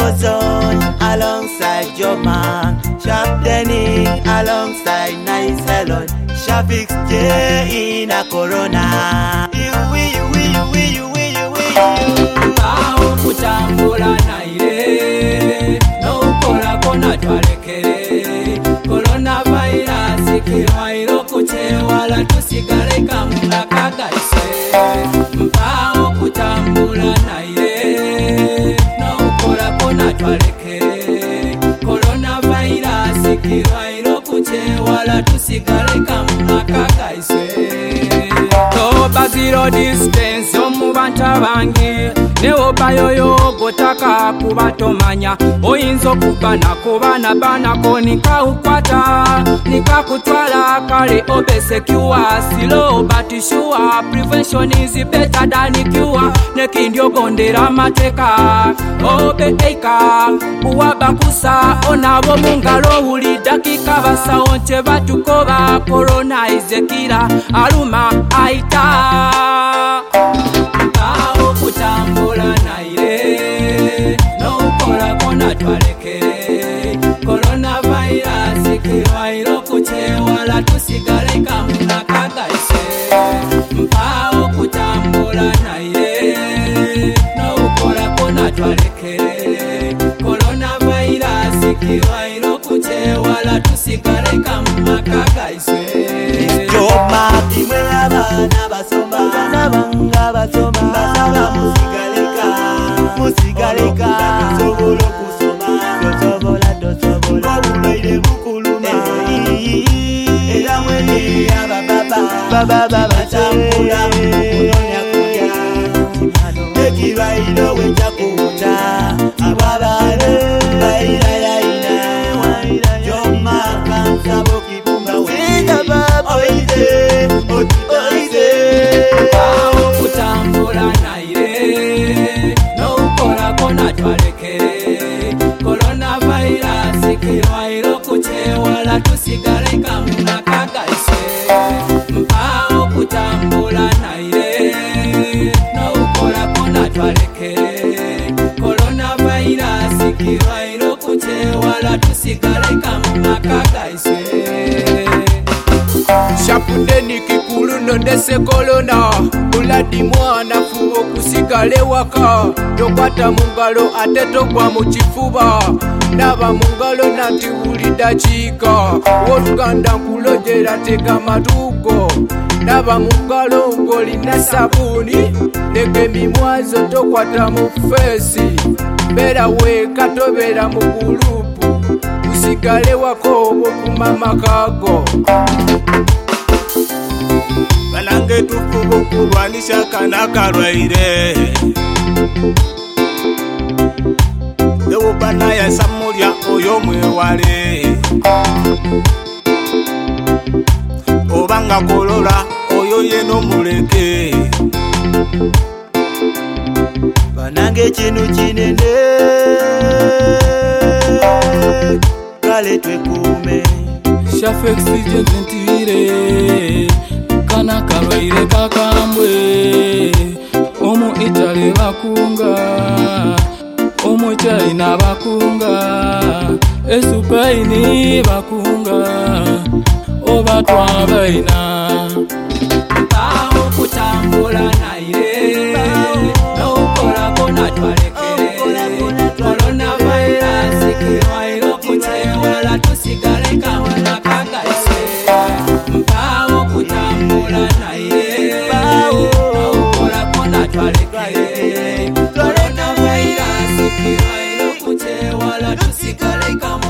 Ozone alongside your man, Sharp Denny alongside Nice Helen, Shafix J in a Corona. Kutambula naire no kola kona twalekere coronavirus kirwairo kuchewala tusigale kamuna kagaise mpao kutambula naire no kola kona twalekere coronavirus kirwairo kuchewala tusigale kamuna kagaise toba zero distance omubantu abangi neoba yoyo gotaka kubatomanya oyinza okubana kubana banako nikaukwata nikakutwala kale obe secure slow but sure prevention is better than cure nekindi ogondera amateka obe eika uwabakusa onabo mungalo buli dakika basawo nte batukoba corona is a killer aluma aita kutambula naire no kola kona twalekere coronavirus kirwairo kuchewala tusigale kamuna kagaise mpao kutambula naire no kola kona twalekere coronavirus kirwairo kuchewala tusigale kamuna kagaise Joma kimwe abana basomba nabanga basomba basaba musigaleka sobolo kusoma dosobola bulwaire bukuluma era mwene baba batambula kunonya kuya ekirwairo wejakuta ababale baira Joma kansabo kibumba wenda baba oide kutambula naire no kola kona twalekere coronavirus kirwairo kuchewala tusigale kamuna kagaise mpao kutambula naire no kola kona twalekere coronavirus kirwairo kuchewala tusigale kamuna kagaise Shapudeni kikulu nondese kolona Buladi mwana fubo kusigale waka Tokwata mungalo ate togwa muchifuba Naba mungalo nanti ulida chika Woluganda nkulojera tega matugo Naba mungalo ngoli na sabuni Lege mimwazo tokwata mufesi Bera weka tobera mugulupu Usigale wako kumama kago Banange tufubu kurwanisha kana karwaire Dewo bana ya samurya oyo mwewale Obanga kolola oyo yeno muleke Banange chinu chinene Kale twekume Shafex jentire kana karwaire kakambwe omu Italy bakunga omu China bakunga esupaini bakunga oba twabaina mpao kutambula naire no kola kona twalekere coronavirus kirwairo kuchewala tusigale kamuna kagaise mpao kutambula naire no kola kona twalekere coronavirus kirwairo kuchewala tusigale kamuna